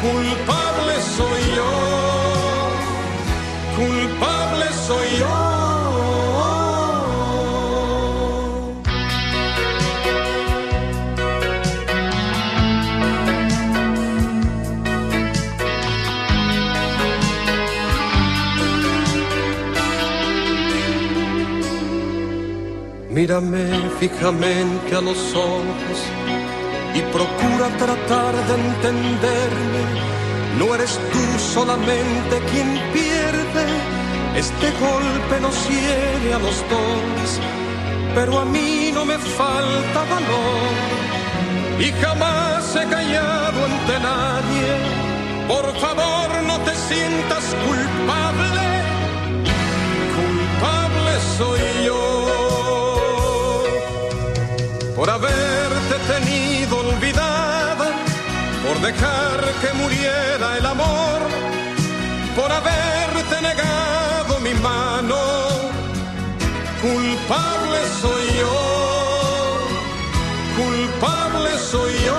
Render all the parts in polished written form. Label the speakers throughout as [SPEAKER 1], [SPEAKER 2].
[SPEAKER 1] culpable soy yo, culpable soy yo. Mírame fijamente a los ojos y procura tratar de entenderme. No eres tú solamente quien pierde, este golpe nos hiere a los dos, pero a mí no me falta valor y jamás he callado ante nadie. Por favor no te sientas culpable, culpable soy yo. Por haberte tenido olvidada, por dejar que muriera el amor, por haberte negado mi mano, culpable soy yo, culpable soy yo.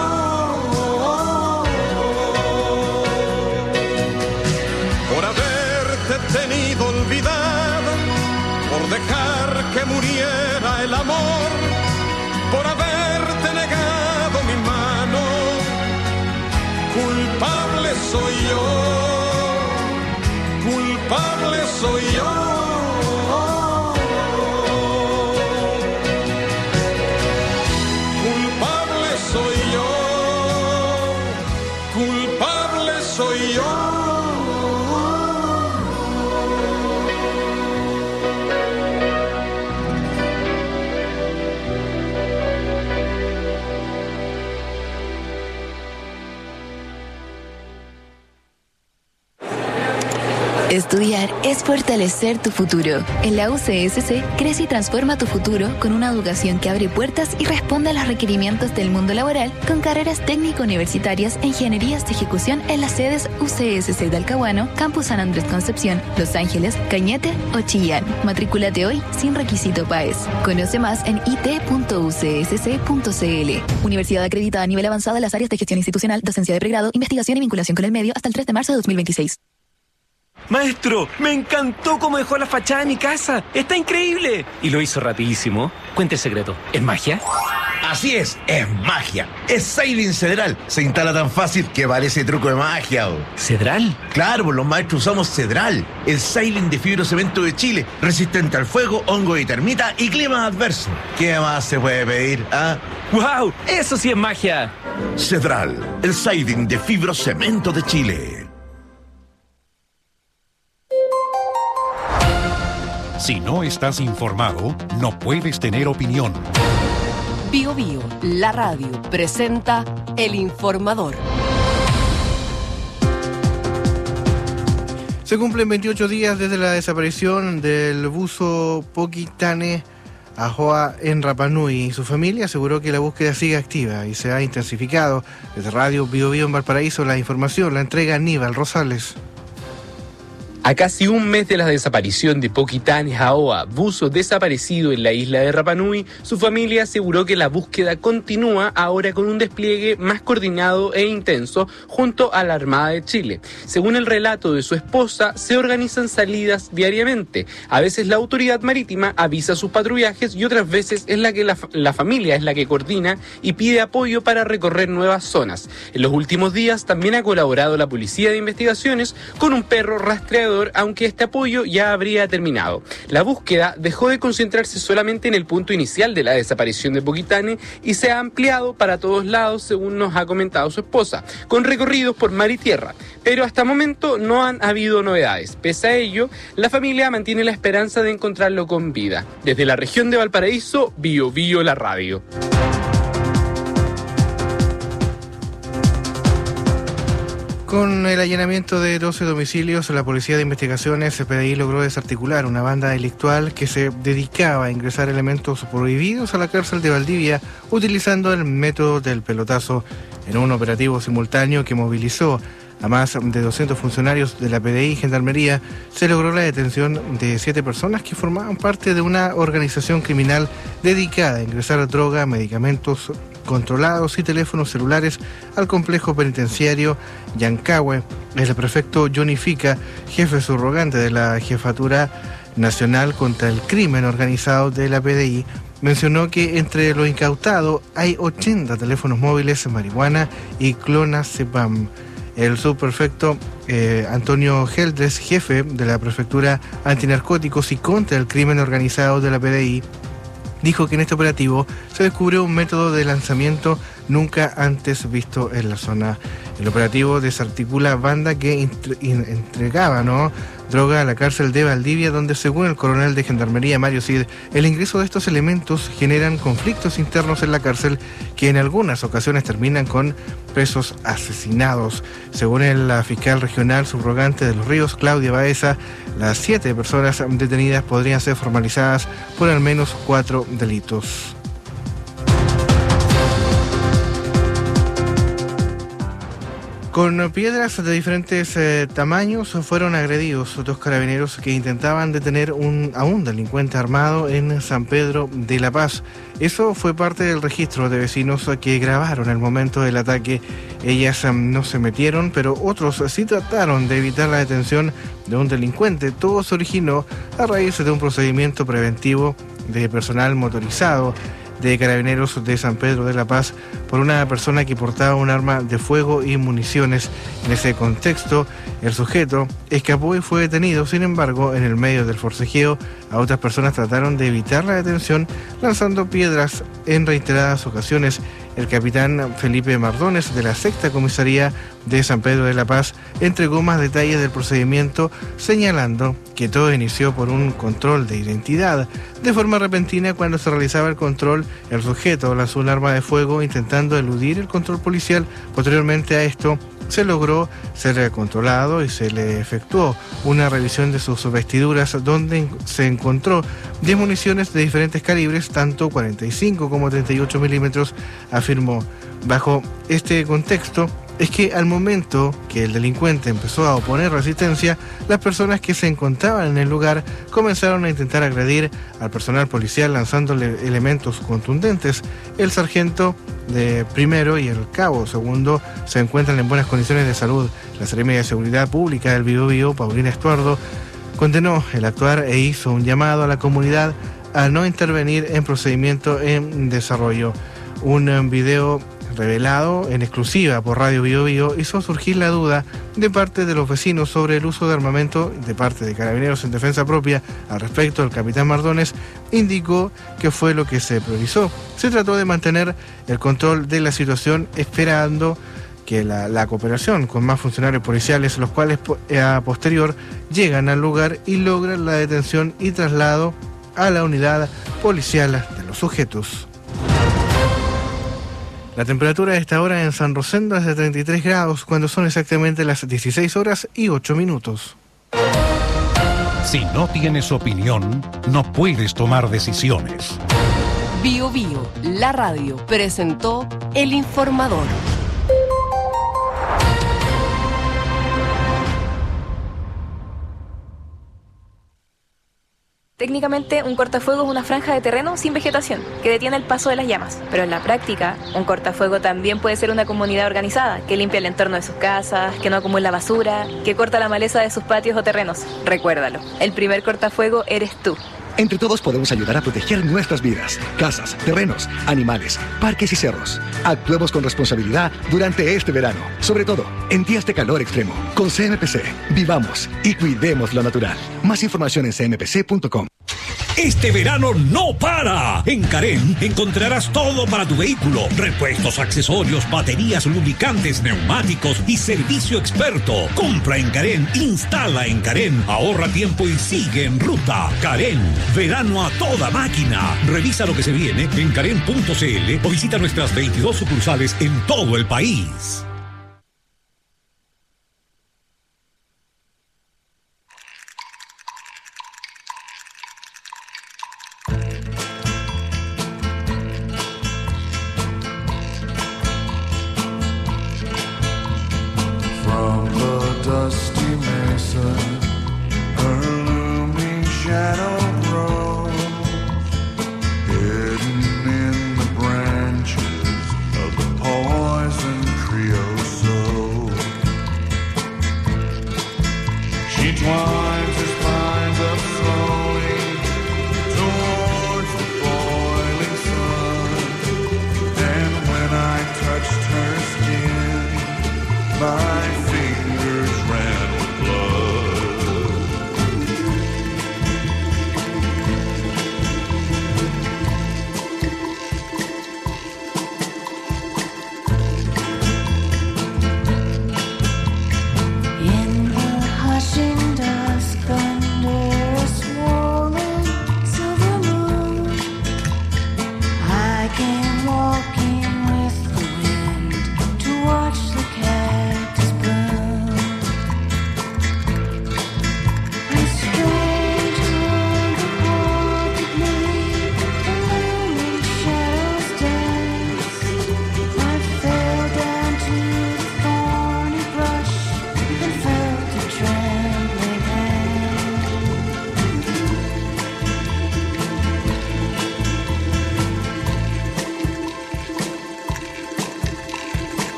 [SPEAKER 1] Por haberte tenido olvidada, por dejar que muriera el amor, por haberte negado mi mano, culpable soy yo, culpable soy yo. Culpable soy yo, culpable soy yo.
[SPEAKER 2] Estudiar es fortalecer tu futuro. En la UCSC, crece y transforma tu futuro con una educación que abre puertas y responde a los requerimientos del mundo laboral con carreras técnico-universitarias e ingenierías de ejecución en las sedes UCSC de Talcahuano, Campus San Andrés Concepción, Los Ángeles, Cañete o Chillán. Matrículate hoy sin requisito PAES. Conoce más en it.ucsc.cl. Universidad acreditada a nivel avanzado en las áreas de gestión institucional, docencia de pregrado, investigación y vinculación con el medio hasta el 3 de marzo de 2026.
[SPEAKER 3] Maestro, me encantó cómo dejó la fachada de mi casa. ¡Está increíble! Y lo hizo rapidísimo. Cuente el secreto. ¿Es magia?
[SPEAKER 4] Así es magia. Es Cedral Cedral. Se instala tan fácil que parece truco de magia.
[SPEAKER 3] ¿Cedral?
[SPEAKER 4] Claro, pues los maestros usamos Cedral, el Ceiling de fibrocemento de Chile, resistente al fuego, hongo y termita y clima adverso. ¿Qué más se puede pedir?
[SPEAKER 3] ¡Wow! ¡Eso sí es magia!
[SPEAKER 4] Cedral, el Ceiling de fibrocemento de Chile.
[SPEAKER 5] Si no estás informado, no puedes tener opinión.
[SPEAKER 6] Bio Bio, la radio, presenta El Informador.
[SPEAKER 7] Se cumplen 28 días desde la desaparición del buzo Poquitane Ahoa en Rapa Nui. Su familia aseguró que la búsqueda sigue activa y se ha intensificado. Desde Radio Bio Bio en Valparaíso, la información la entrega Aníbal Rosales.
[SPEAKER 8] A casi un mes de la desaparición de Poquitane Ahoa, buzo desaparecido en la isla de Rapa Nui, su familia aseguró que la búsqueda continúa ahora con un despliegue más coordinado e intenso junto a la Armada de Chile. Según el relato de su esposa, se organizan salidas diariamente. A veces la autoridad marítima avisa sus patrullajes y otras veces es la que la familia es la que coordina y pide apoyo para recorrer nuevas zonas. En los últimos días también ha colaborado la Policía de Investigaciones con un perro rastreador, aunque este apoyo ya habría terminado. La búsqueda dejó de concentrarse solamente en el punto inicial de la desaparición de Poquitane y se ha ampliado para todos lados, según nos ha comentado su esposa, con recorridos por mar y tierra. Pero hasta el momento no han habido novedades. Pese a ello, la familia mantiene la esperanza de encontrarlo con vida. Desde la región de Valparaíso, Bio Bio la radio.
[SPEAKER 7] Con el allanamiento de 12 domicilios, la Policía de Investigaciones, PDI, logró desarticular una banda delictual que se dedicaba a ingresar elementos prohibidos a la cárcel de Valdivia utilizando el método del pelotazo. En un operativo simultáneo que movilizó a más de 200 funcionarios de la PDI y Gendarmería, se logró la detención de 7 personas que formaban parte de una organización criminal dedicada a ingresar droga, medicamentos controlados y teléfonos celulares al complejo penitenciario Yancahue. El prefecto Johnny Fica, jefe subrogante de la Jefatura Nacional contra el Crimen Organizado de la PDI, mencionó que entre lo incautado hay 80 teléfonos móviles, marihuana y clonazepam. El subprefecto Antonio Geldres, jefe de la Prefectura Antinarcóticos y contra el Crimen Organizado de la PDI, dijo que en este operativo se descubrió un método de lanzamiento nunca antes visto en la zona. El operativo desarticula banda que entregaba droga a la cárcel de Valdivia, donde, según el coronel de Gendarmería Mario Cid, el ingreso de estos elementos generan conflictos internos en la cárcel que en algunas ocasiones terminan con presos asesinados. Según la fiscal regional subrogante de Los Ríos, Claudia Baeza, las 7 personas detenidas podrían ser formalizadas por al menos 4 delitos. Con piedras de diferentes tamaños fueron agredidos 2 carabineros que intentaban detener a un delincuente armado en San Pedro de la Paz. Eso fue parte del registro de vecinos que grabaron el momento del ataque. Ellas no se metieron, pero otros sí trataron de evitar la detención de un delincuente. Todo se originó a raíz de un procedimiento preventivo de personal motorizado de Carabineros de San Pedro de la Paz por una persona que portaba un arma de fuego y municiones. En ese contexto, el sujeto escapó y fue detenido. Sin embargo, en el medio del forcejeo, a otras personas trataron de evitar la detención lanzando piedras en reiteradas ocasiones. El capitán Felipe Mardones, de la 6ª Comisaría de San Pedro de la Paz, entregó más detalles del procedimiento, señalando que todo inició por un control de identidad. De forma repentina, cuando se realizaba el control, el sujeto lanzó un arma de fuego intentando eludir el control policial. Posteriormente a esto, se logró ser controlado y se le efectuó una revisión de sus vestiduras, donde se encontró 10 municiones de diferentes calibres, tanto 45 como 38 milímetros, afirmó. Bajo este contexto, es que al momento que el delincuente empezó a oponer resistencia, las personas que se encontraban en el lugar comenzaron a intentar agredir al personal policial lanzándole elementos contundentes. El sargento de primero y el cabo segundo se encuentran en buenas condiciones de salud. La Seremi de Seguridad Pública del Biobío, Paulina Estuardo, condenó el actuar e hizo un llamado a la comunidad a no intervenir en procedimiento en desarrollo. Un video revelado en exclusiva por Radio Biobío hizo surgir la duda de parte de los vecinos sobre el uso de armamento de parte de Carabineros en defensa propia. Al respecto, el capitán Mardones indicó que fue lo que se priorizó. Se trató de mantener el control de la situación, esperando que la cooperación con más funcionarios policiales, los cuales a posterior llegan al lugar y logran la detención y traslado a la unidad policial de los sujetos. La temperatura a esta hora en San Rosendo es de 33 grados, cuando son exactamente las 16 horas y 8 minutos.
[SPEAKER 5] Si no tienes opinión, no puedes tomar decisiones.
[SPEAKER 6] Biobío, la radio, presentó El Informador.
[SPEAKER 9] Técnicamente, un cortafuego es una franja de terreno sin vegetación que detiene el paso de las llamas. Pero en la práctica, un cortafuego también puede ser una comunidad organizada que limpia el entorno de sus casas, que no acumula basura, que corta la maleza de sus patios o terrenos. Recuérdalo, el primer cortafuego eres tú.
[SPEAKER 10] Entre todos podemos ayudar a proteger nuestras vidas, casas, terrenos, animales, parques y cerros. Actuemos con responsabilidad durante este verano, sobre todo en días de calor extremo. Con CMPC, vivamos y cuidemos lo natural. Más información en cmpc.com.
[SPEAKER 11] Este verano no para. En Carén encontrarás todo para tu vehículo: repuestos, accesorios, baterías, lubricantes, neumáticos y servicio experto. Compra en Carén, instala en Carén, ahorra tiempo y sigue en ruta. Carén, verano a toda máquina. Revisa lo que se viene en carén.cl o visita nuestras 22 sucursales en todo el país.
[SPEAKER 12] Hidden in the branches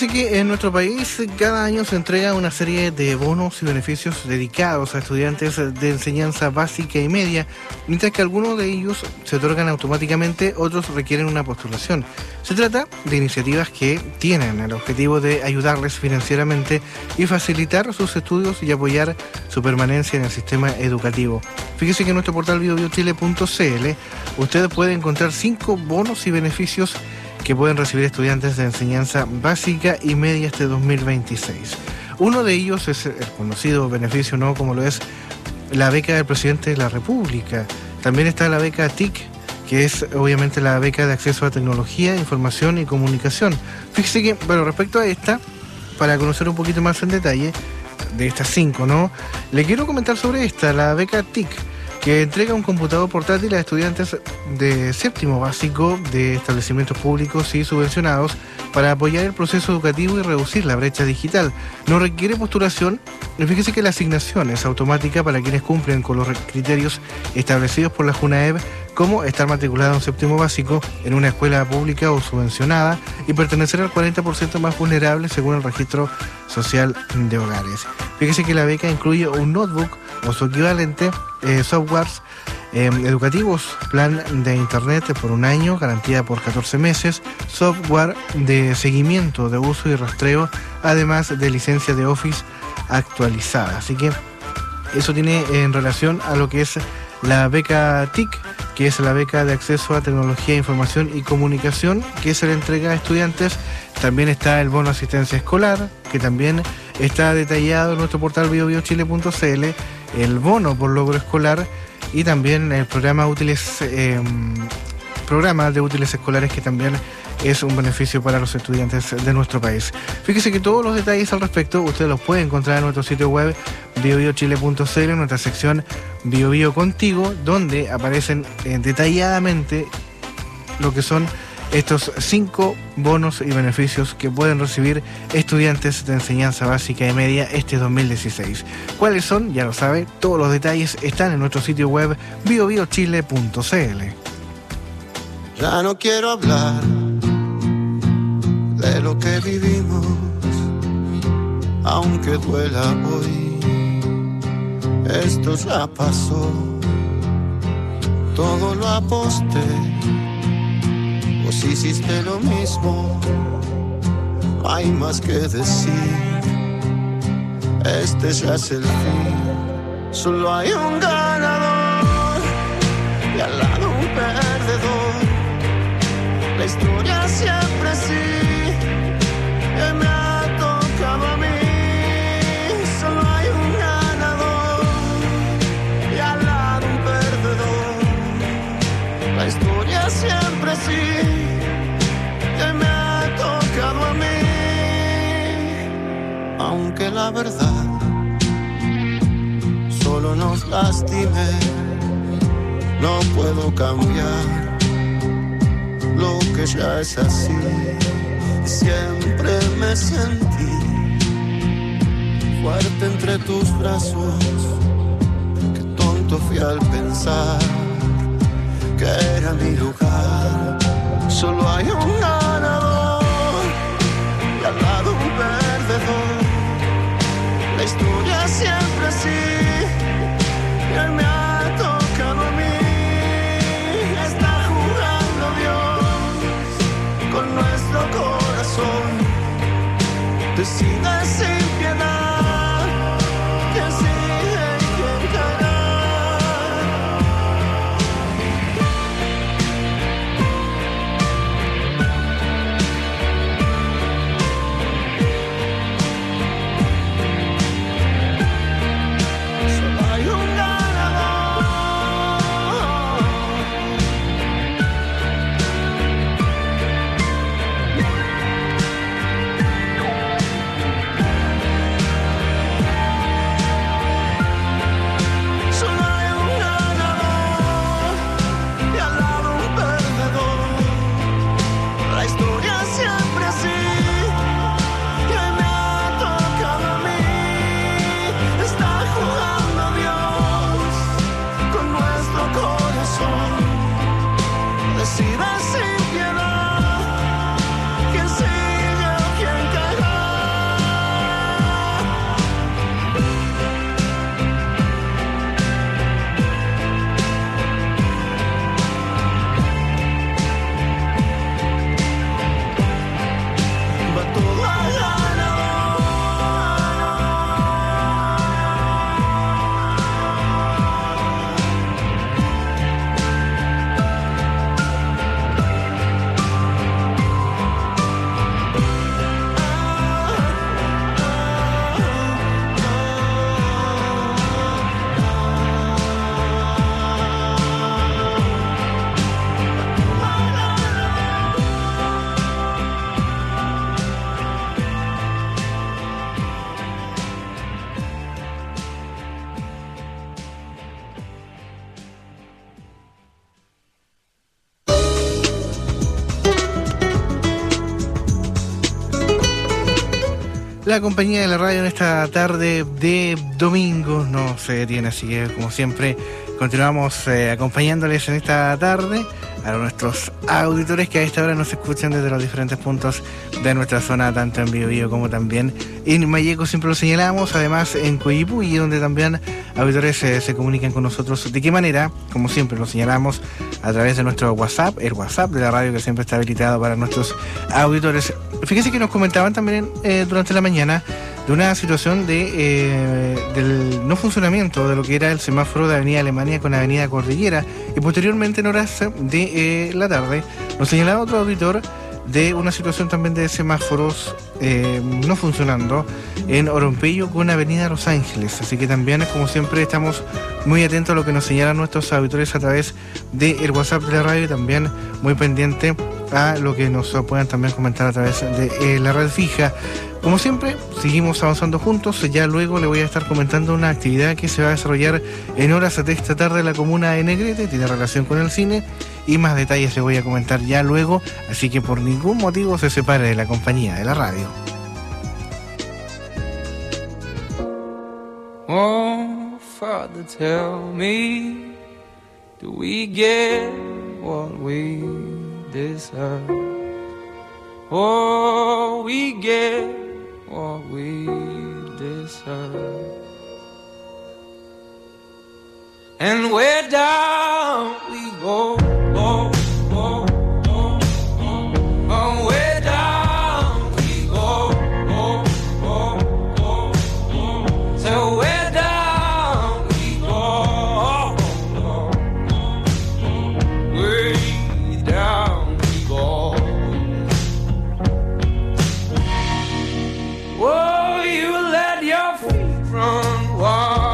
[SPEAKER 7] Fíjese que en nuestro país cada año se entrega una serie de bonos y beneficios dedicados a estudiantes de enseñanza básica y media, mientras que algunos de ellos se otorgan automáticamente, otros requieren una postulación. Se trata de iniciativas que tienen el objetivo de ayudarles financieramente y facilitar sus estudios y apoyar su permanencia en el sistema educativo. Fíjese que en nuestro portal biobiochile.cl usted puede encontrar 5 bonos y beneficios que pueden recibir estudiantes de enseñanza básica y media este 2026. Uno de ellos es el conocido beneficio, ¿no?, como lo es la beca del presidente de la República. También está la beca TIC, que es obviamente la beca de acceso a tecnología, información y comunicación. Fíjese que, bueno, respecto a esta, para conocer un poquito más en detalle de estas 5, ¿no?, le quiero comentar sobre esta, la beca TIC, que entrega un computador portátil a estudiantes de séptimo básico de establecimientos públicos y subvencionados para apoyar el proceso educativo y reducir la brecha digital. No requiere postulación y fíjese que la asignación es automática para quienes cumplen con los criterios establecidos por la JUNAEB, como estar matriculado en séptimo básico en una escuela pública o subvencionada y pertenecer al 40% más vulnerable según el registro social de hogares. Fíjese que la beca incluye un notebook o su equivalente, softwares educativos, plan de internet por un año, garantía por 14 meses, software de seguimiento de uso y rastreo, además de licencia de Office actualizada. Así que eso tiene en relación a lo que es la beca TIC, que es la beca de acceso a tecnología, información y comunicación, que se le entrega a estudiantes. También está el bono asistencia escolar, que también está detallado en nuestro portal biobiochile.cl, el bono por logro escolar y también el programa de útiles escolares, que también es un beneficio para los estudiantes de nuestro país. Fíjese que todos los detalles al respecto usted los puede encontrar en nuestro sitio web biobiochile.cl, en nuestra sección BioBio Contigo, donde aparecen detalladamente lo que son estos 5 bonos y beneficios que pueden recibir estudiantes de enseñanza básica y media este 2016. ¿Cuáles son? Ya lo sabe, todos los detalles están en nuestro sitio web biobiochile.cl.
[SPEAKER 1] Ya no quiero hablar de lo que vivimos, aunque duela hoy. Esto ya pasó, todo lo aposté. Vos hiciste lo mismo, no hay más que decir. Este ya es el fin, solo hay un ganador y al lado un perdedor. La historia siempre así, que me ha tocado a mí. Solo hay un ganador y al lado un perdedor. La historia siempre así, que me ha tocado a mí. Aunque la verdad solo nos lastime, no puedo cambiar lo que ya es así. Siempre me sentí fuerte entre tus brazos. Qué tonto fui al pensar que era mi lugar. Solo hay un ganador y al lado un perdedor. La historia siempre así, y él me ha tocado a mí. Está jugando Dios con nuestro corazón. Decide sin piedad quién sigue y quién caerá.
[SPEAKER 7] La compañía de la radio en esta tarde de domingo no se detiene, así que como siempre continuamos acompañándoles en esta tarde a nuestros auditores que a esta hora nos escuchan desde los diferentes puntos de nuestra zona, tanto en Biobío como también en Malleco, siempre lo señalamos, además en Coyipulli, donde también auditores se comunican con nosotros. ¿De qué manera? Como siempre lo señalamos a través de nuestro WhatsApp, el WhatsApp de la radio que siempre está habilitado para nuestros auditores. Fíjense que nos comentaban también durante la mañana de una situación del no funcionamiento de lo que era el semáforo de Avenida Alemania con Avenida Cordillera, y posteriormente en horas de la tarde nos señalaba otro auditor de una situación también de semáforos no funcionando en Oropello con Avenida Los Ángeles. Así que también, como siempre, estamos muy atentos a lo que nos señalan nuestros auditores a través del WhatsApp de la radio, y también muy pendiente a lo que nos puedan también comentar a través de la red fija. Como siempre, seguimos avanzando juntos. Ya luego le voy a estar comentando una actividad que se va a desarrollar en horas de esta tarde en la comuna de Negrete, tiene relación con el cine, y más detalles le voy a comentar ya luego, así que por ningún motivo se separe de la compañía de la radio.
[SPEAKER 12] Oh, Father, tell me, do we get what we deserve? Oh, we get what we deserve. And where down we go, go, go, go, go. Oh, where down we go, go, go, go, go. So where down we go, go, go, go. Way down we go. Oh, you let your feet run wild.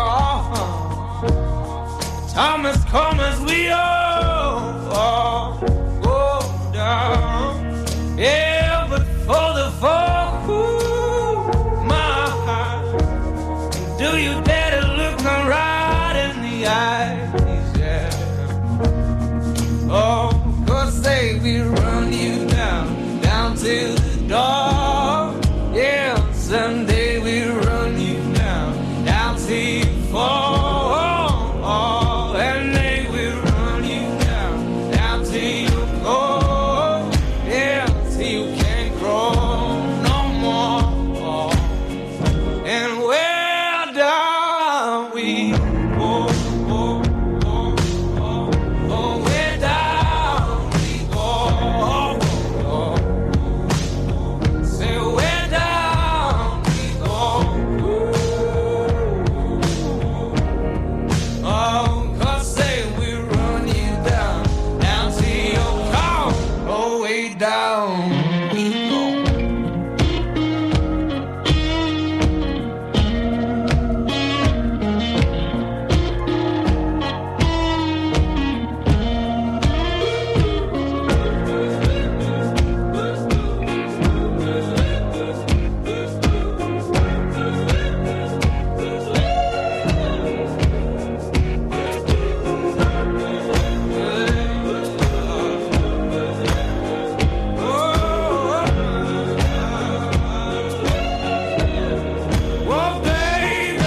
[SPEAKER 12] Time has come as we all go down. Yeah, but for the fall, ooh, my heart, do you dare to look me right in the eyes? Yeah. Oh, 'cause they will run you down, down to the door. Yeah, someday we'll run you down, down till you fall. And they will run you down, down till you go. Yeah, till you can't grow no more. And where down we go, go, go, go. Oh, where down we go, go, go. Say where down we go. Oh, 'cause they will run you down, down to your car, oh, way down we go. Oh, baby,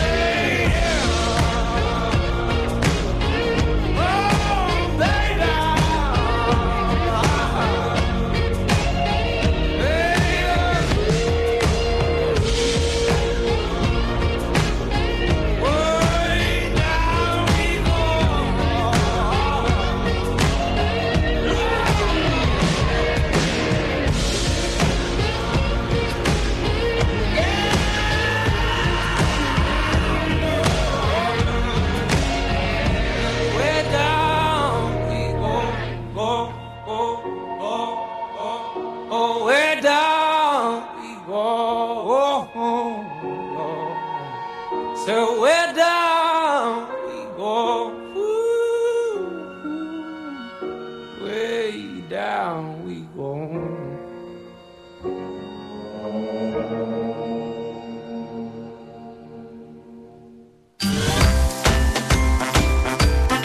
[SPEAKER 12] oh, baby, way down we go. Way down we go, go, go, go, go. Oh, way down we go, oh, oh, oh. So way down we go, ooh, way down we go.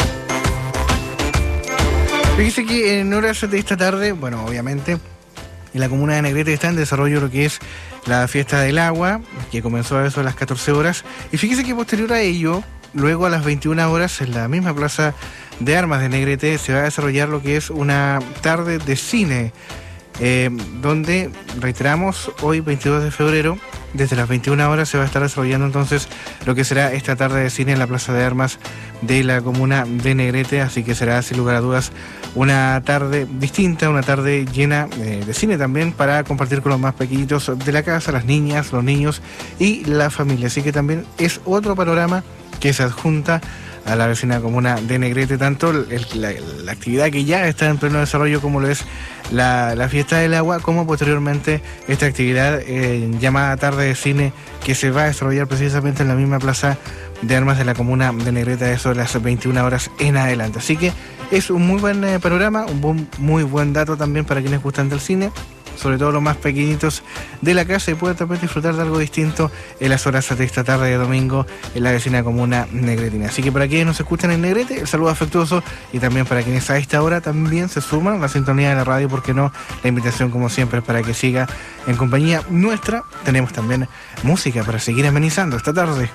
[SPEAKER 7] Fíjese que en horas de esta tarde, bueno, obviamente En la comuna de Negrete está en desarrollo lo que es la fiesta del agua, que comenzó a eso a las 14 horas. Y fíjese que posterior a ello, luego a las 21 horas, en la misma plaza de armas de Negrete, se va a desarrollar lo que es una tarde de cine, donde, reiteramos, hoy 22 de febrero, desde las 21 horas se va a estar desarrollando entonces lo que será esta tarde de cine en la plaza de armas de la comuna de Negrete, así que será sin lugar a dudas una tarde distinta, una tarde llena de cine también para compartir con los más pequeñitos de la casa, las niñas, los niños y la familia, así que también es otro panorama que se adjunta a la vecina comuna de Negrete, tanto la actividad que ya está en pleno desarrollo como lo es la fiesta del agua, como posteriormente esta actividad llamada tarde de cine que se va a desarrollar precisamente en la misma plaza de armas de la comuna de Negrete, a eso de las 21 horas en adelante. Así que es un muy buen panorama, muy buen dato también para quienes gustan del cine, sobre todo los más pequeñitos de la casa, y pueden también disfrutar de algo distinto en las horas de esta tarde de domingo en la vecina comuna negretina. Así que para quienes nos escuchan en Negrete, el saludo afectuoso, y también para quienes a esta hora también se suman a la sintonía de la radio, porque no, la invitación como siempre es para que siga en compañía nuestra. Tenemos también música para seguir amenizando esta tarde.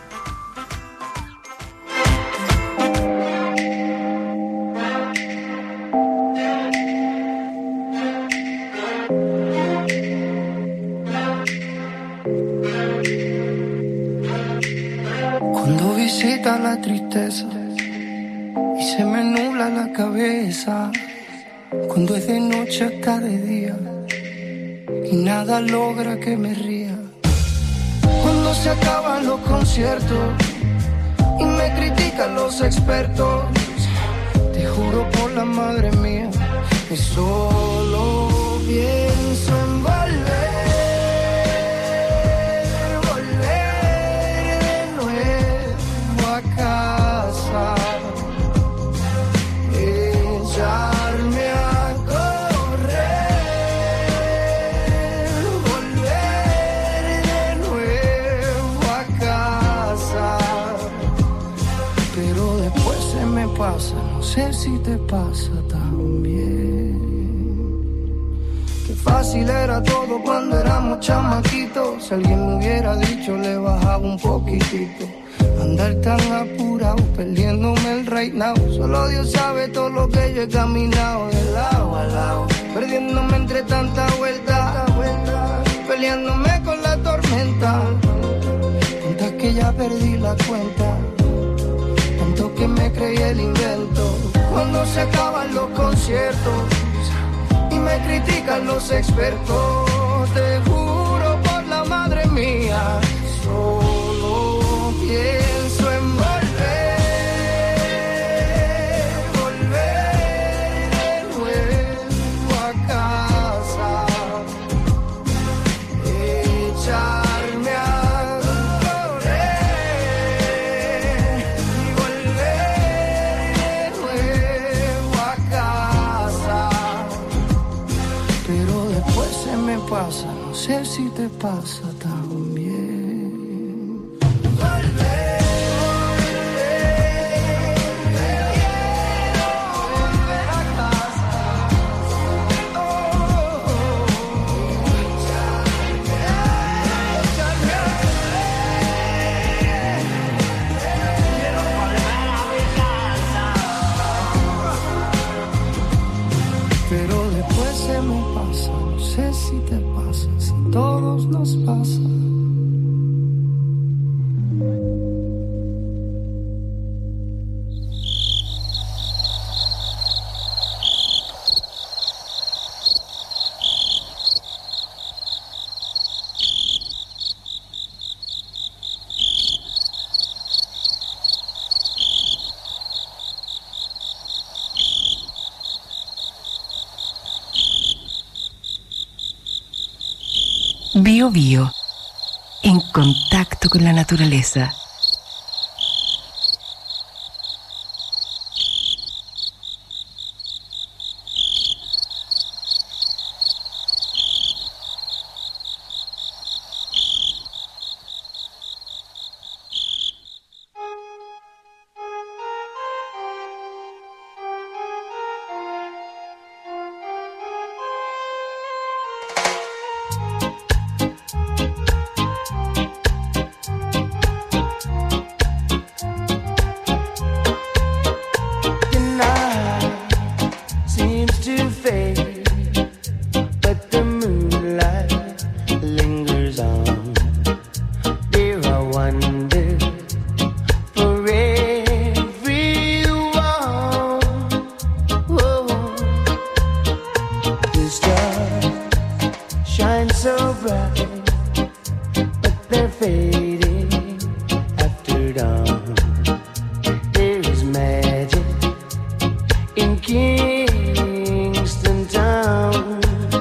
[SPEAKER 13] La tristeza y se me nubla la cabeza, cuando es de noche hasta de día y nada logra que me ría, cuando se acaban los conciertos y me critican los expertos, te juro por la madre mía que solo pienso en volver. No sé si te pasa también. Qué fácil era todo cuando éramos chamaquitos. Si alguien me hubiera dicho, le bajaba un poquitito. Andar tan apurado, perdiéndome el right now. Solo Dios sabe todo lo que yo he caminado de lado a lado, perdiéndome entre tanta vuelta, peleándome con la tormenta. Tantas que ya perdí la cuenta, tanto que me creí el invento. Cuando se acaban los conciertos y me critican los expertos, te juro por la madre mía, solo pienso en volver de nuevo a casa, echarme a pasa, no sé si te pasa también. Volver a casa. Pero después se me pasa. No sé si te pasa, si a todos nos pasa.
[SPEAKER 6] Bio Bio, en contacto con la naturaleza.
[SPEAKER 13] it on. There is magic in Kingston Town.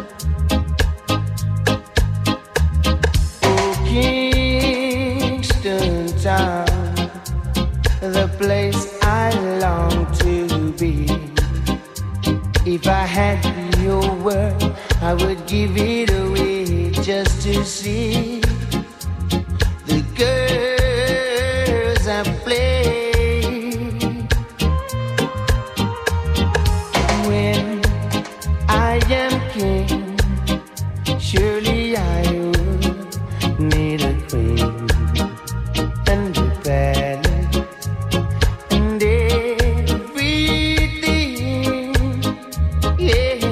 [SPEAKER 13] Oh, Kingston Town, the place I long to be. If I had your word, I would give it away just to see the girls I play. When I am king, surely I would need a queen and a palace and everything, yeah.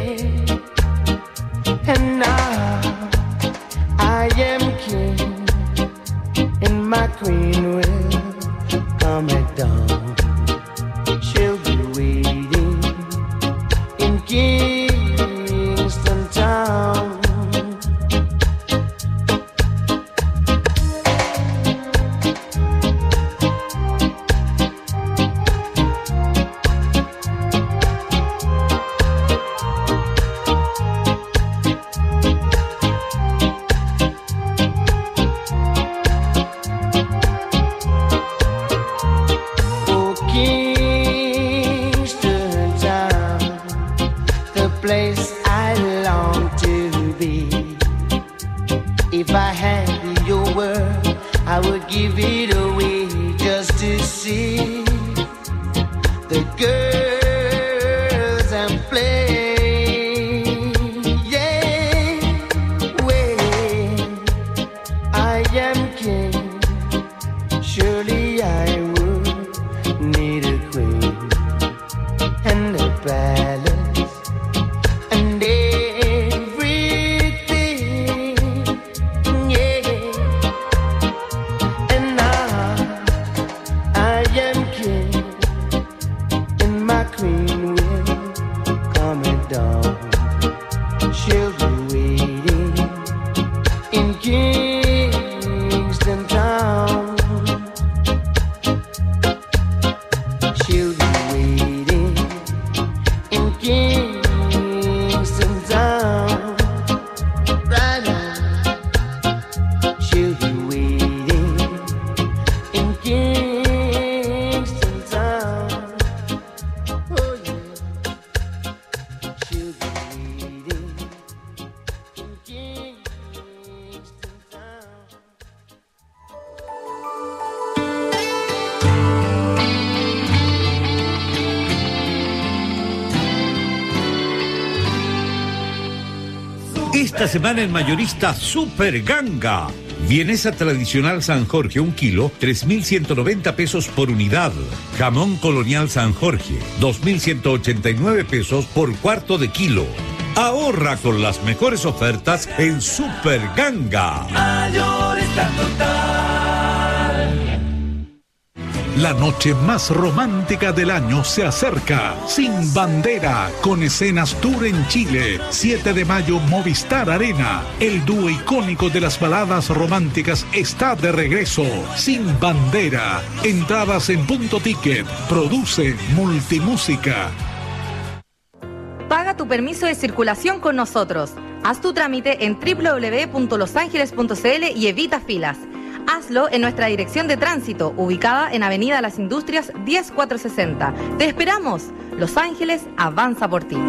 [SPEAKER 13] And now I am king, and my queen will come at dawn. She'll be waiting in Kingston Town. Oh, Kingston Town, the place I long to be. If I had your word, I would give it away just to see the girls and play. Yeah, when I am king, surely I would need a queen and a palace and everything, yeah. And now I am king, and my queen will come at dawn. She'll be waiting in Kingston Town. She'll be waiting in Kingston Town. Right now, she'll be waiting in Kingston Town. Oh yeah, she'll be waiting in Kingston Town.
[SPEAKER 11] Esta semana en mayorista Super Ganga. Vienesa tradicional San Jorge 1 kilo, 3.190 pesos por unidad. Jamón colonial San Jorge, 2.189 pesos por cuarto de kilo. Ahorra con las mejores ofertas en Super Ganga.
[SPEAKER 12] Mayorista total.
[SPEAKER 5] La noche más romántica del año se acerca. Sin Bandera, con escenas tour en Chile. 7 de mayo, Movistar Arena. El dúo icónico de las baladas románticas está de regreso. Sin Bandera. Entradas en Punto Ticket. Produce Multimúsica.
[SPEAKER 14] Paga tu permiso de circulación con nosotros. Haz tu trámite en www.losangeles.cl y evita filas. Hazlo en nuestra dirección de tránsito, ubicada en Avenida Las Industrias 10460. ¡Te esperamos! Los Ángeles avanza por ti.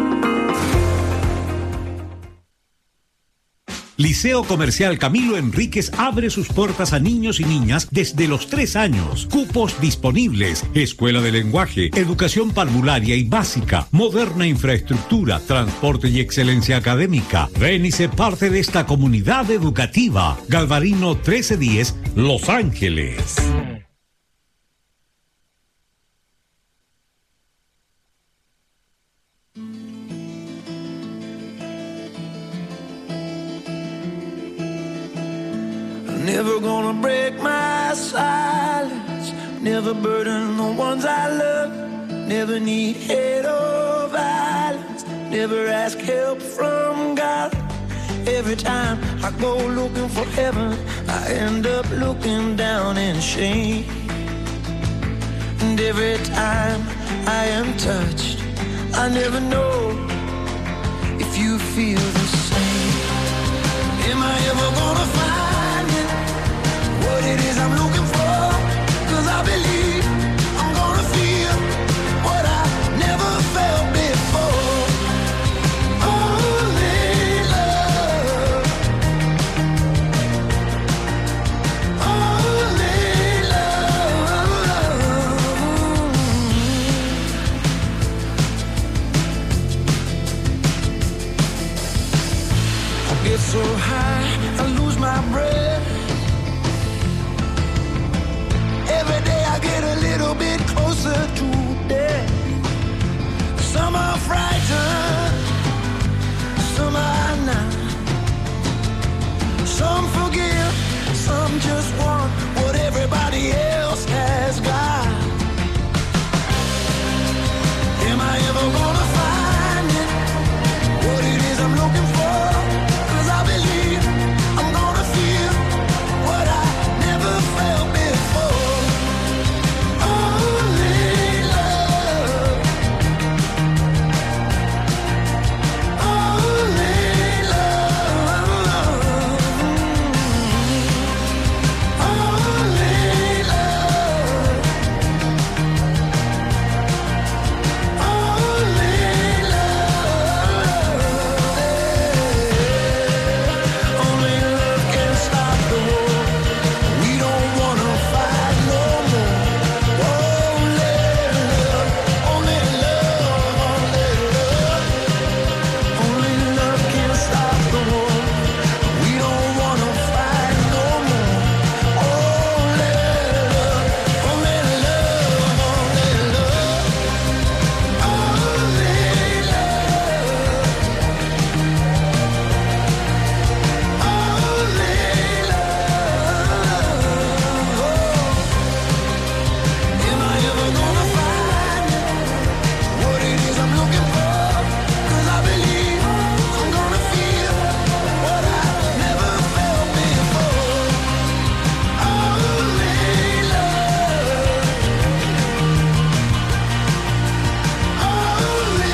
[SPEAKER 11] Liceo Comercial Camilo Enríquez abre sus puertas a niños y niñas desde los 3 años. Cupos disponibles. Escuela de lenguaje, educación parvularia y básica, moderna infraestructura, transporte y excelencia académica. Ven y sé parte de esta comunidad educativa. Galvarino 1310, Los Ángeles.
[SPEAKER 12] Never gonna break my silence. Never burden the ones I love. Never need hate or violence. Never ask help from God. Every time I go looking for heaven, I end up looking down in shame.
[SPEAKER 13] And every time I am touched, I never know if you feel the same. Am I ever gonna find it? What it is I'm looking for? 'Cause I believe I'm gonna feel what I never felt before. Only love. Only love. I get so high, I lose my breath. Every day I get a little bit closer to death. Some are frightened, some are not. Some forgive, some just want what everybody else has got. Am I ever gonna find it? What it is I'm looking for? 'Cause I believe I'm gonna feel what I never felt before. Only love. Only love. Only love. Only love. Only love can stop the war. We don't wanna fight no more. Only love. Only love. Only love can stop the war. We don't wanna fight no more. Only love. Only love. Only love. Only Am I ever gonna find what it is I'm looking for? 'Cause I believe I'm gonna feel what I never felt before. Only love. Only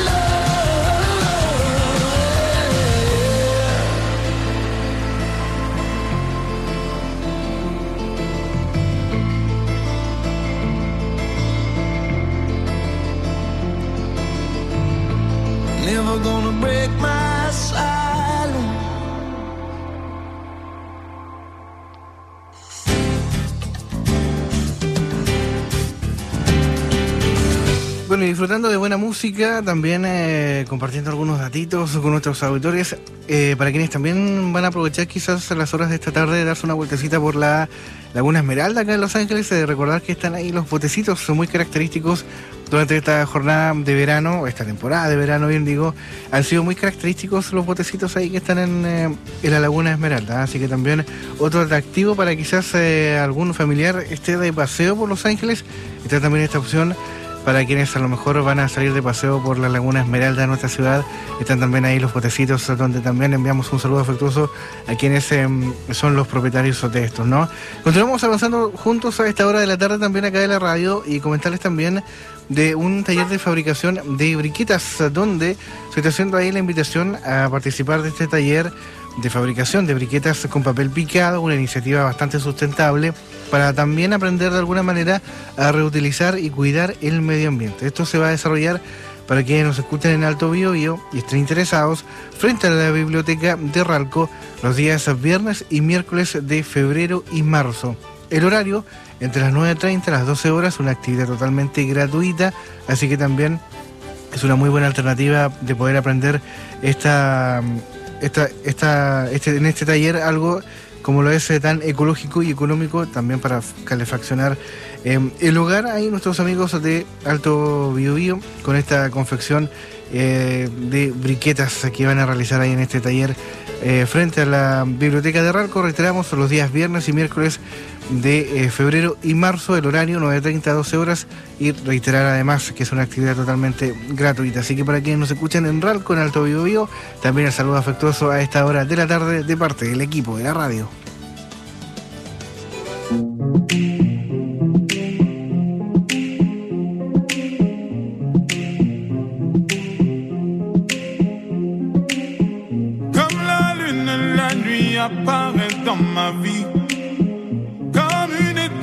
[SPEAKER 13] Never gonna break my silence.
[SPEAKER 7] Bueno, y disfrutando de buena música, también compartiendo algunos datitos con nuestros auditores, para quienes también van a aprovechar quizás a las horas de esta tarde de darse una vueltecita por la Laguna Esmeralda acá en Los Ángeles, recordar que están ahí los botecitos, son muy característicos durante esta jornada de verano, esta temporada de verano, bien digo, han sido muy característicos los botecitos ahí que están en la Laguna Esmeralda, así que también otro atractivo para quizás algún familiar esté de paseo por Los Ángeles, está también esta opción. Para quienes a lo mejor van a salir de paseo por la Laguna Esmeralda de nuestra ciudad, están también ahí los botecitos, donde también enviamos un saludo afectuoso a quienes son los propietarios de estos, ¿no? Continuamos avanzando juntos a esta hora de la tarde también acá de la radio y comentarles también de un taller de fabricación de briquetas, donde se está haciendo ahí la invitación a participar de este taller de fabricación de briquetas con papel picado, una iniciativa bastante sustentable para también aprender de alguna manera a reutilizar y cuidar el medio ambiente. Esto se va a desarrollar para quienes nos escuchen en Alto Biobío y estén interesados frente a la biblioteca de Ralco los días viernes y miércoles de febrero y marzo. El horario entre las 9:30 a las 12 horas, una actividad totalmente gratuita, así que también es una muy buena alternativa de poder aprender en este taller algo como lo es tan ecológico y económico también para calefaccionar el hogar. Ahí nuestros amigos de Alto Biobío con esta confección de briquetas que van a realizar ahí en este taller frente a la biblioteca de Ralco. Reiteramos, los días viernes y miércoles de febrero y marzo, el horario 9:30 a 12 horas, y reiterar además que es una actividad totalmente gratuita. Así que para quienes nos escuchan en Ralco, en Alto Biobío, también el saludo afectuoso a esta hora de la tarde de parte del equipo de la radio.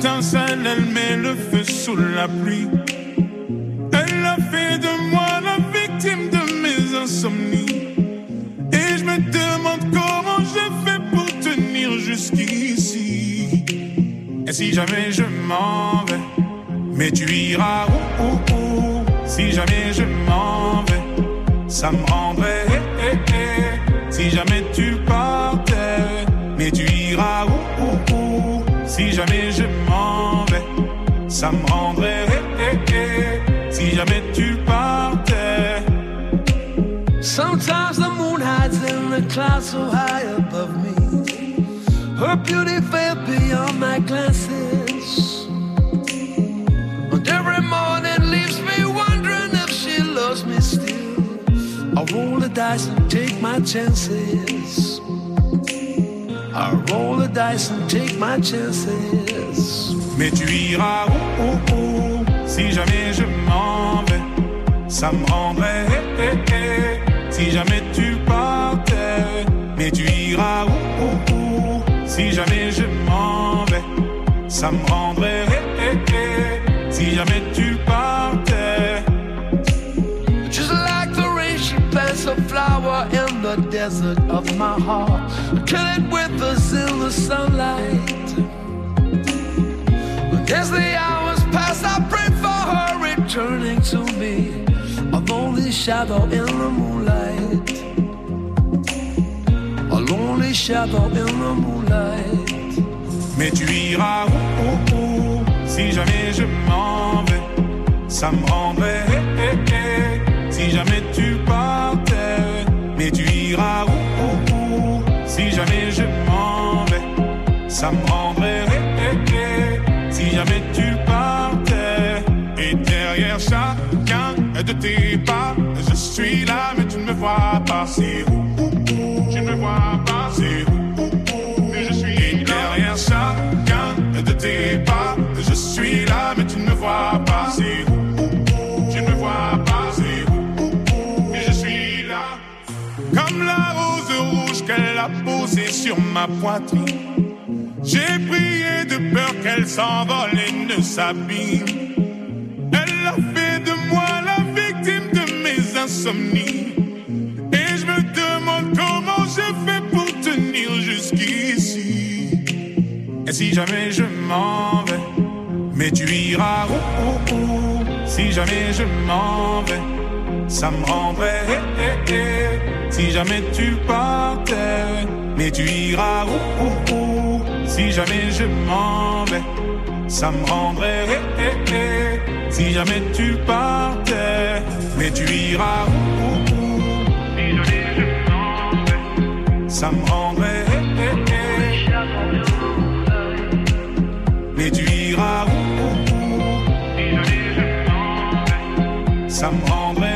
[SPEAKER 12] étincelle, elle met le feu sous la pluie. Elle a fait de moi la victime de mes insomnies. Et je me demande comment j'ai fait pour tenir jusqu'ici. Et si jamais je m'en vais, mais tu iras où. Si jamais je m'en vais, ça me rendrait si jamais tu partais, mais tu iras où. Si jamais je m'en vais, ça me rendrait si jamais tu partais.
[SPEAKER 15] Sometimes the moon hides in the clouds so high above me. Her beauty fell beyond my glances. And every morning leaves me wondering if she loves me still. I roll the dice and take my chances. I roll the dice and take my chances.
[SPEAKER 12] Mais tu iras où. Si jamais je m'en vais, ça me rendrait si jamais tu partais. Mais tu iras où. Si jamais je m'en vais, ça me rendrait si jamais tu partais.
[SPEAKER 15] Just like the rain, she plants a flower in the desert of my heart. Kill it with us in the sunlight. But as the hours pass, I pray for her returning to me. A lonely shadow in the moonlight. A lonely shadow in the moonlight.
[SPEAKER 12] Mais tu iras où. Si jamais je m'en vais, ça me rendrait si jamais tu partais. Mais tu iras où. Si jamais je m'en vais, ça me rendrait si jamais tu partais. Et derrière chacun de tes pas, je suis là mais tu ne me vois pas. C'est où. Tu ne me vois pas. C'est où. Mais je suis là. Et derrière chacun de tes pas, je suis là mais tu ne me vois pas. C'est où. Tu ne me vois pas. C'est où. Mais je suis là. Comme la rose rouge qu'elle a posée sur ma poitrine, j'ai prié de peur qu'elle s'envole et ne s'abîme. Elle a fait de moi la victime de mes insomnies. Et je me demande comment je fais pour tenir jusqu'ici. Et si jamais je m'en vais, mais tu iras où. Si jamais je m'en vais, ça me rendrait si jamais tu partais. Mais tu iras où. Si jamais je m'en vais, ça me rendrait si jamais tu partais. Mais tu iras où. Si jamais je m'en vais, ça me rendrait mais tu iras où. Si jamais je m'en vais, ça me rendrait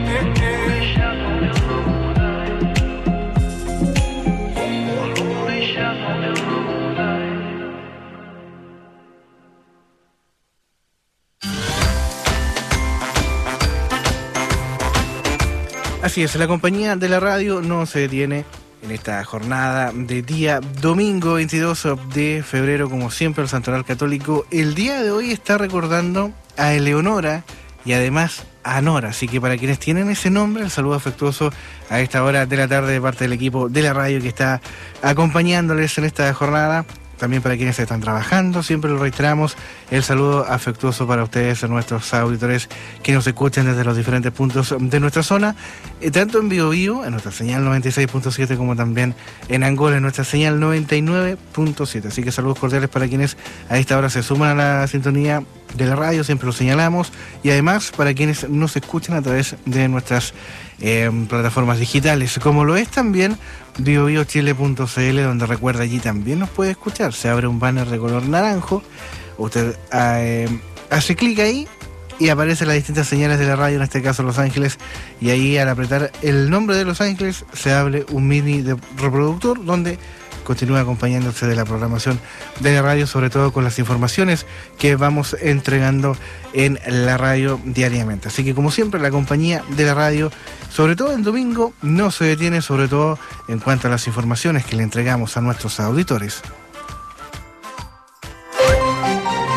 [SPEAKER 7] Así es, la compañía de la radio no se detiene en esta jornada de día domingo 22 de febrero, como siempre el Santoral Católico el día de hoy está recordando a Eleonora y además a Nora, así que para quienes tienen ese nombre, el saludo afectuoso a esta hora de la tarde de parte del equipo de la radio que está acompañándoles en esta jornada. También para quienes están trabajando, siempre lo reiteramos, el saludo afectuoso para ustedes, nuestros auditores que nos escuchan desde los diferentes puntos de nuestra zona, tanto en Biobío, en nuestra señal 96.7, como también en Angola, en nuestra señal 99.7. Así que saludos cordiales para quienes a esta hora se suman a la sintonía de la radio, siempre lo señalamos, y además para quienes nos escuchan a través de nuestras plataformas digitales, como lo es también biobiochile.cl, donde recuerda allí también nos puede escuchar. Se abre un banner de color naranjo, usted hace clic ahí y aparecen las distintas señales de la radio, en este caso Los Ángeles, y ahí al apretar el nombre de Los Ángeles se abre un mini de reproductor donde continúa acompañándose de la programación de la radio, sobre todo con las informaciones que vamos entregando en la radio diariamente. Así que como siempre, la compañía de la radio, sobre todo en domingo, no se detiene, sobre todo en cuanto a las informaciones que le entregamos a nuestros auditores.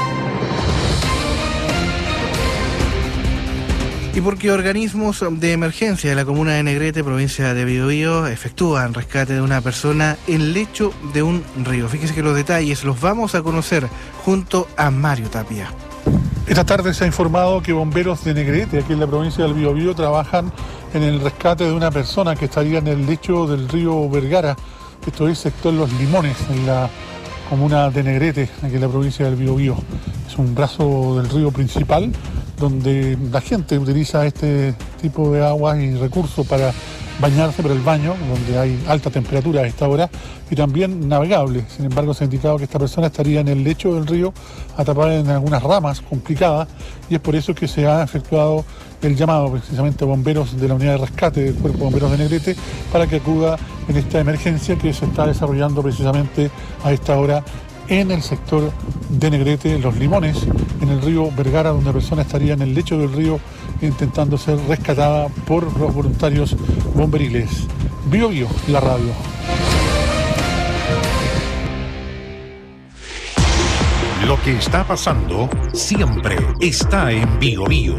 [SPEAKER 7] Y porque organismos de emergencia de la comuna de Negrete, provincia de Biobío, efectúan rescate de una persona en lecho de un río. Fíjese que los detalles los vamos a conocer junto a Mario Tapia.
[SPEAKER 16] Esta tarde se ha informado que bomberos de Negrete, aquí en la provincia del Biobío, trabajan en el rescate de una persona que estaría en el lecho del río Vergara. Esto es sector Los Limones, en la comuna de Negrete, aquí en la provincia del Biobío. Es un brazo del río principal donde la gente utiliza este tipo de aguas y recursos para bañarse para el baño, donde hay alta temperatura a esta hora, y también navegable. Sin embargo, se ha indicado que esta persona estaría en el lecho del río, atrapada en algunas ramas complicadas, y es por eso que se ha efectuado el llamado precisamente a bomberos de la unidad de rescate del Cuerpo de Bomberos de Negrete para que acuda en esta emergencia que se está desarrollando precisamente a esta hora en el sector de Negrete, Los Limones, en el río Vergara, donde la persona estaría en el lecho del río intentando ser rescatada por los voluntarios bomberiles. Biobío, la radio.
[SPEAKER 5] Lo que está pasando siempre está en Biobío.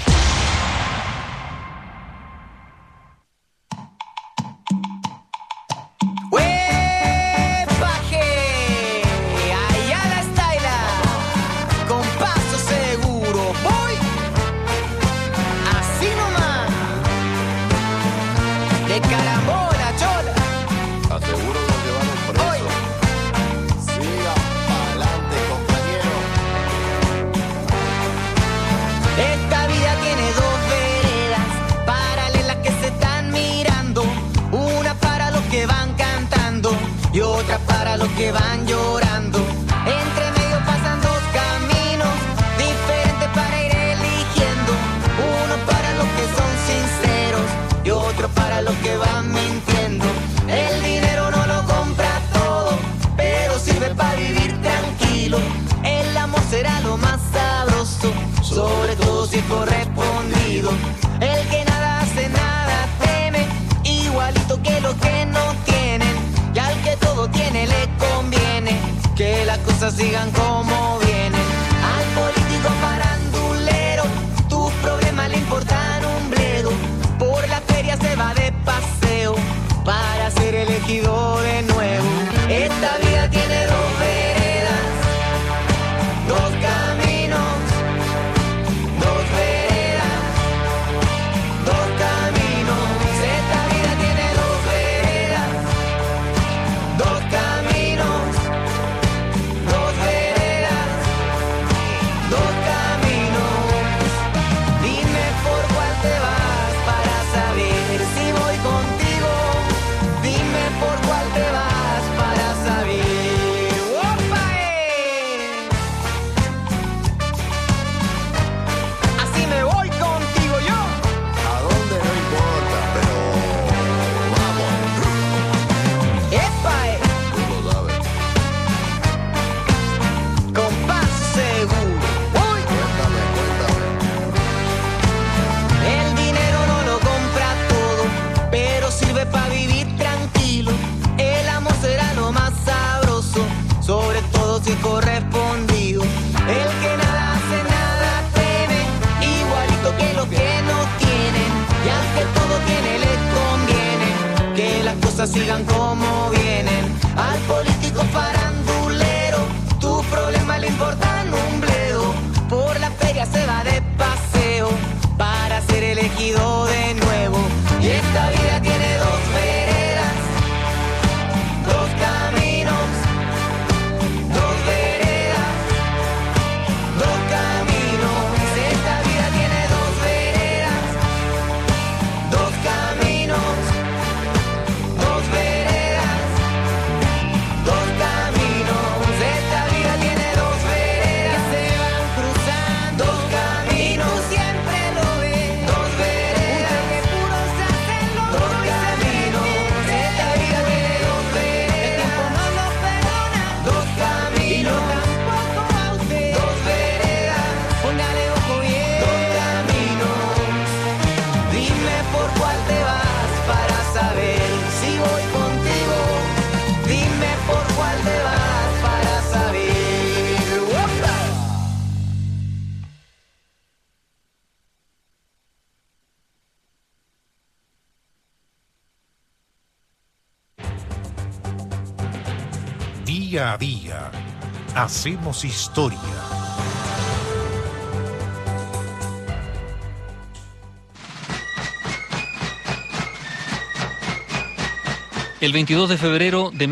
[SPEAKER 17] Que van llorando, entre medio pasan dos caminos diferentes para ir eligiendo, uno para los que son sinceros y otro para los que van mintiendo. El dinero no lo compra todo, pero sirve para vivir tranquilo. El amor será lo más sabroso, sobre todo si es correspondido. El que nada hace, nada teme, igualito que los que no tienen. Y al que todo tiene le conviene que las cosas sigan como vienen. Al político farandulero tus problemas le importan un bledo. Por la feria se va de paseo para ser elegido de nuevo. Esta vida tiene dos veredas, dos caminos, dos veredas, dos caminos. Esta vida tiene dos veredas, dos caminos, dos veredas, dos caminos. Dime por cuál te vas para saber si voy contigo. Dime por cuál te vas para saber. ¡Opa! Así me voy contigo yo.
[SPEAKER 18] ¿A dónde? No importa, pero vamos.
[SPEAKER 17] ¡Epa!
[SPEAKER 18] Tú lo sabes.
[SPEAKER 17] Con paso seguro. ¡Uy!
[SPEAKER 18] Cuéntame.
[SPEAKER 17] El dinero no lo compra todo, pero sirve para vivir tranquilo. El amor será lo más sabroso, sobre todo si es correspondido. El que nada hace, nada teme, igualito que los que no tienen. Y al que todo tiene le conviene que las cosas sigan como vienen. Al político farandulero tus problemas le importan un bledo. Por la feria se va de paseo para ser elegido de nuevo. Y esta vida tiene dos veredas, dos caminos, dos veredas, dos caminos. Esta vida tiene dos veredas, dos caminos, dos veredas,
[SPEAKER 19] Día a día hacemos historia.
[SPEAKER 20] El 22 de febrero de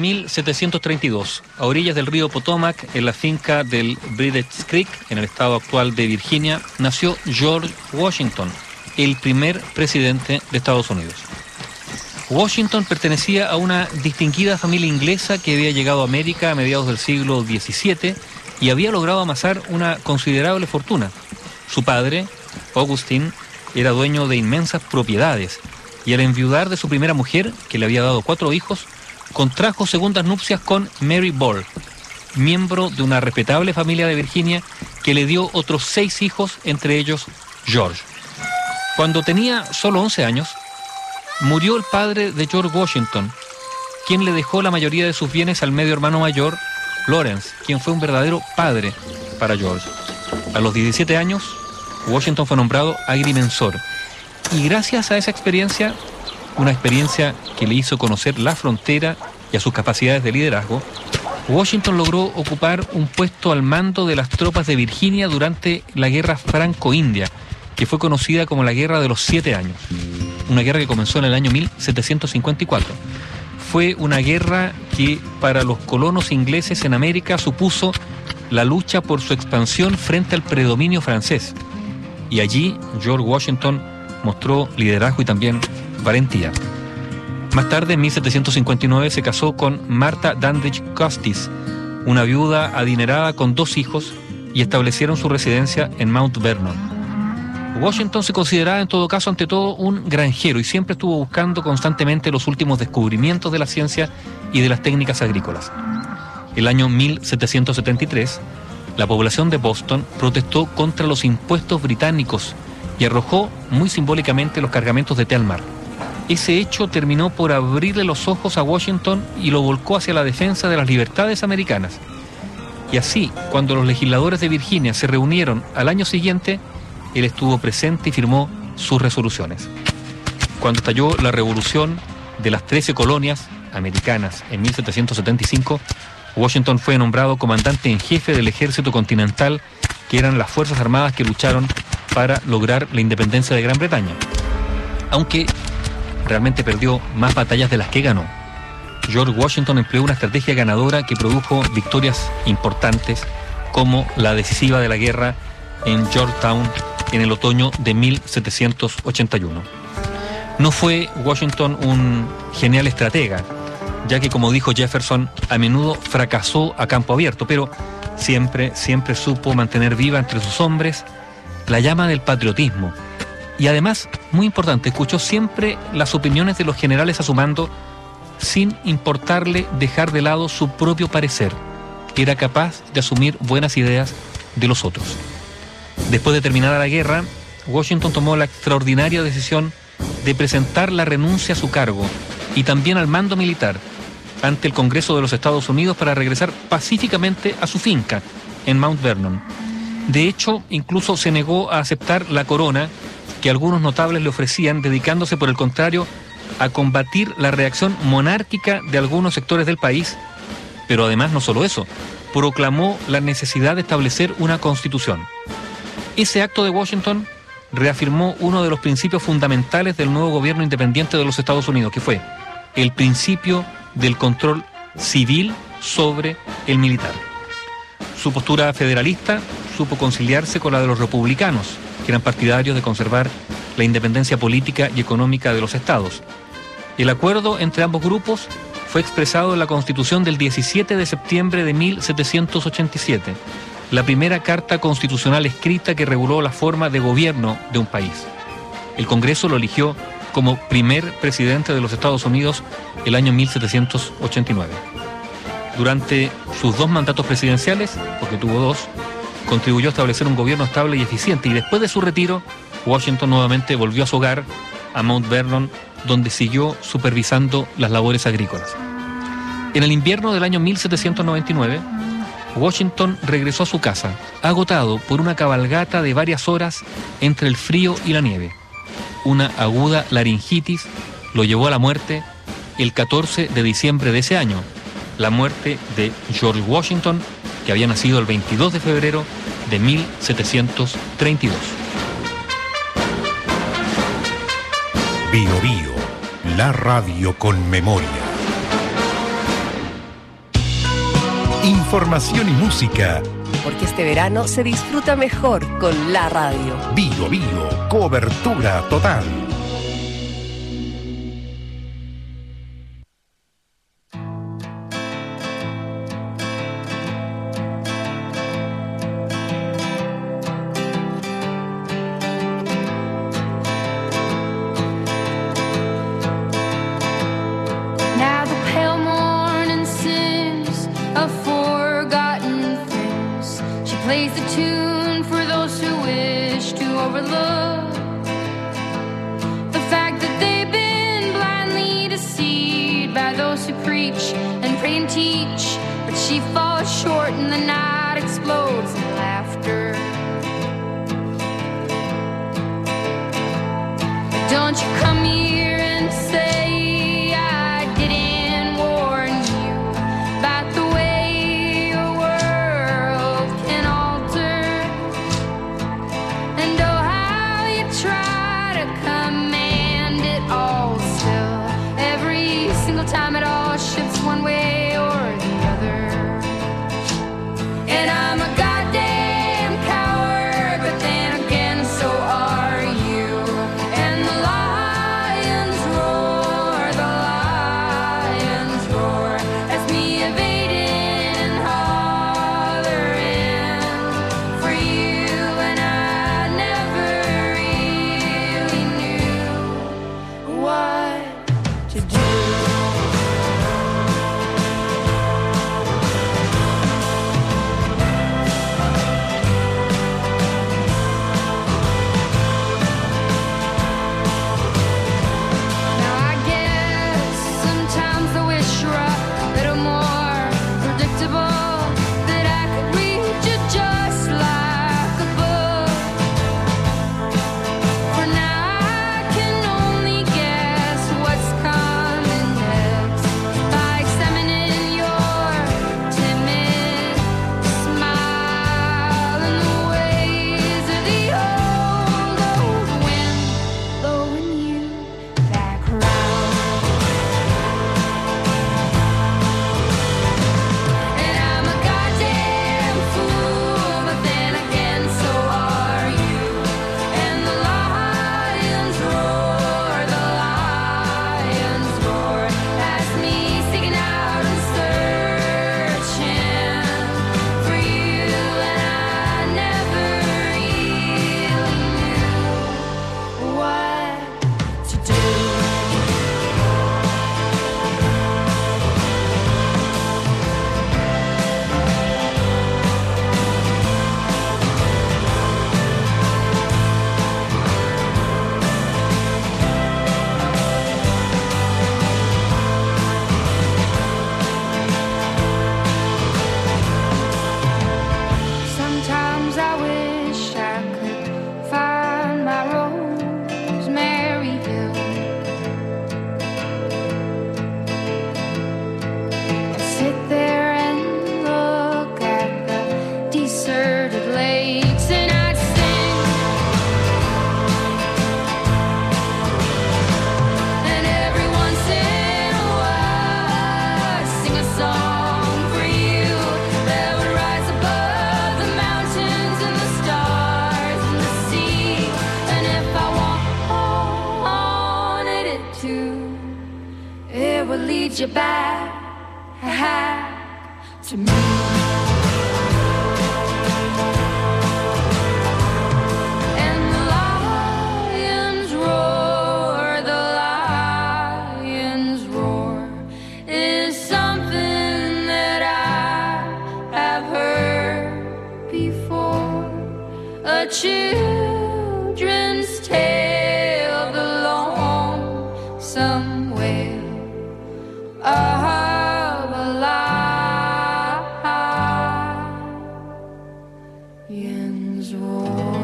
[SPEAKER 20] 1732, a orillas del río Potomac, en la finca del Bridges Creek, en el estado actual de Virginia, nació George Washington, el primer presidente de Estados Unidos. Washington pertenecía a una distinguida familia inglesa que había llegado a América a mediados del siglo XVII y había logrado amasar una considerable fortuna. Su padre, Augustine, era dueño de inmensas propiedades y al enviudar de su primera mujer, que le había dado 4 hijos, contrajo segundas nupcias con Mary Ball, miembro de una respetable familia de Virginia que le dio otros 6 hijos, entre ellos George. Cuando tenía solo 11 años, murió el padre de George Washington, quien le dejó la mayoría de sus bienes al medio hermano mayor, Lawrence, quien fue un verdadero padre para George. A los 17 años, Washington fue nombrado agrimensor. Y gracias a esa experiencia, una experiencia que le hizo conocer la frontera y a sus capacidades de liderazgo, Washington logró ocupar un puesto al mando de las tropas de Virginia durante la Guerra Franco-India, que fue conocida como la Guerra de los 7 años. Una guerra que comenzó en el año 1754. Fue una guerra que para los colonos ingleses en América supuso la lucha por su expansión frente al predominio francés. Y allí George Washington mostró liderazgo y también valentía. Más tarde, en 1759, se casó con Martha Dandridge Custis, una viuda adinerada con 2 hijos, y establecieron su residencia en Mount Vernon. Washington se consideraba en todo caso, ante todo, un granjero y siempre estuvo buscando constantemente los últimos descubrimientos de la ciencia y de las técnicas agrícolas. El año 1773, la población de Boston protestó contra los impuestos británicos y arrojó muy simbólicamente los cargamentos de té al mar. Ese hecho terminó por abrirle los ojos a Washington y lo volcó hacia la defensa de las libertades americanas. Y así, cuando los legisladores de Virginia se reunieron al año siguiente, él estuvo presente y firmó sus resoluciones. Cuando estalló la revolución de las 13 colonias americanas en 1775, Washington fue nombrado comandante en jefe del ejército continental, que eran las fuerzas armadas que lucharon para lograr la independencia de Gran Bretaña. Aunque realmente perdió más batallas de las que ganó, George Washington empleó una estrategia ganadora que produjo victorias importantes, como la decisiva de la guerra en Georgetown en el otoño de 1781. No fue Washington un genial estratega, ya que, como dijo Jefferson, a menudo fracasó a campo abierto, pero siempre supo mantener viva entre sus hombres la llama del patriotismo. Y además, muy importante, escuchó siempre las opiniones de los generales a su mando sin importarle dejar de lado su propio parecer. Era capaz de asumir buenas ideas de los otros. Después de terminada la guerra, Washington tomó la extraordinaria decisión de presentar la renuncia a su cargo y también al mando militar ante el Congreso de los Estados Unidos para regresar pacíficamente a su finca en Mount Vernon. De hecho, incluso se negó a aceptar la corona que algunos notables le ofrecían, dedicándose por el contrario a combatir la reacción monárquica de algunos sectores del país. Pero además, no solo eso, proclamó la necesidad de establecer una constitución. Ese acto de Washington reafirmó uno de los principios fundamentales del nuevo gobierno independiente de los Estados Unidos, que fue el principio del control civil sobre el militar. Su postura federalista supo conciliarse con la de los republicanos, que eran partidarios de conservar la independencia política y económica de los estados. El acuerdo entre ambos grupos fue expresado en la Constitución del 17 de septiembre de 1787, la primera carta constitucional escrita que reguló la forma de gobierno de un país. El Congreso lo eligió como primer presidente de los Estados Unidos el año 1789. Durante sus 2 mandatos presidenciales, porque tuvo 2, contribuyó a establecer un gobierno estable y eficiente, y después de su retiro, Washington nuevamente volvió a su hogar, a Mount Vernon, donde siguió supervisando las labores agrícolas. En el invierno del año 1799, Washington regresó a su casa, agotado por una cabalgata de varias horas entre el frío y la nieve. Una aguda laringitis lo llevó a la muerte el 14 de diciembre de ese año, la muerte de George Washington, que había nacido el 22 de febrero de 1732.
[SPEAKER 19] Bio Bio, la radio con memoria. Información y música.
[SPEAKER 6] Porque este verano se disfruta mejor con la radio.
[SPEAKER 19] Bio Bio, cobertura total.
[SPEAKER 21] Now the pale morning sings of forgotten things. She plays the tune for those who wish to overlook the fact that they've been blindly deceived by those who preach and pray and teach. But she falls short and the night explodes in laughter. Don't you come here and say I didn't warn you about the way your world can alter. And oh, how you try to command it all still. Every single time it all shifts one way or the other. And I'm a goddamn coward, but then again so are you. And the lions roar as me evading and hollering for you. And I never really knew what to do. Now I guess sometimes I wish you were a little more predictable, that I could read you just like a book. For now I can only guess what's coming next by examining your timid smile and the ways of the old wind blowing you back round. And I'm a goddamn fool, but then again so are you. And the lions roar as me seeking out and searching for you. And I never really knew what to do. Sometimes I wish I could find my Rosemary Hill and sit there and look at the deserted lakes, and I'd sing. And every once in a while I'd sing a song for you that would rise above the mountains and the stars and the sea. And if I wanted it to, it would lead you back to me. And the lions roar is something that I have heard before. A children's tale, the lonesome wail of a lion's roar.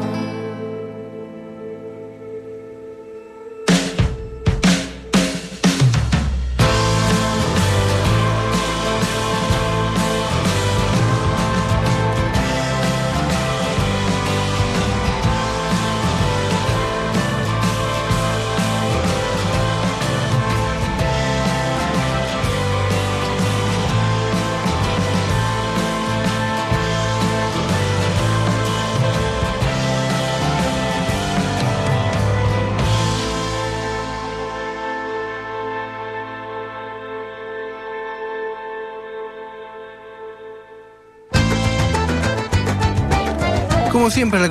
[SPEAKER 7] como siempre, la